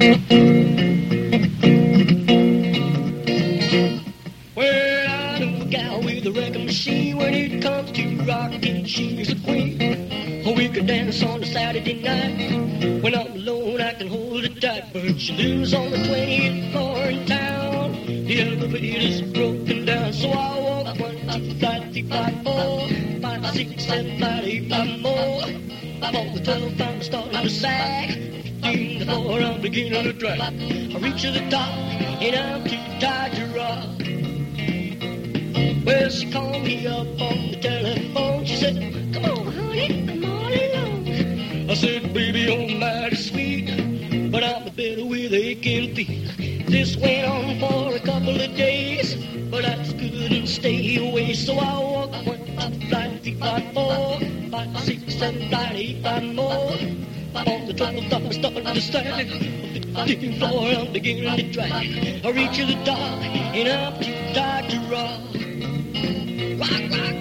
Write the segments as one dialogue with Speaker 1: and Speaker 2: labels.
Speaker 1: Well, I know a gal with a wrecking machine. When it comes to rocking, she is a queen. Oh, we could dance on a Saturday night. When I'm alone, I can hold it tight. But she lives on the 20th floor in town. The elevator's broken down, so I walk 1, 2, 3, 4, 5, 6, 7, 8, 9 more. I'm on the 12th, I'm starting to sag. 15 to 4, I'm beginning to drag. I reach to the top, and I'm too tired to rock. Well, she called me up on the telephone. She said, "Come on, honey, I'm all alone." I said, "Baby, you're mighty sweet, but I'm a bit with aching feet." This went on for a couple of days, but I just couldn't stay away. So I walked 1, 2, 3, 4, 5, 6, 7, 8, 9 more. On the 12th, I'm starting to sag. 15th floor, I'm beginning to drag. I reach to the top, and I'm too tired to rock. Rock, rock.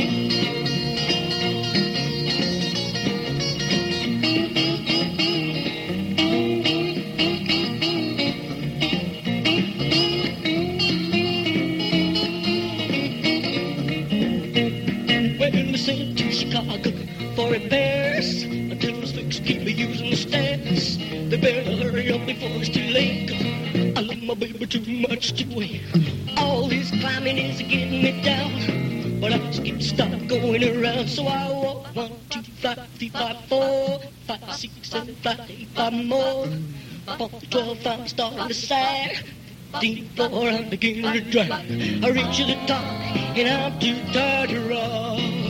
Speaker 1: Well, we sent to Chicago for repairs until those folks keep me using the stairs. They better hurry up before it's too late. I love my baby too much to wait. All this climbing is getting me down, but I just can't stop going around. So I walk 1, 2, 3, 4, 5, 6, 7, 8 more. Up on the 12th, I'm starting to sag. 15th floor, I'm beginning to drag. I reach to the top, and I'm too tired to rock.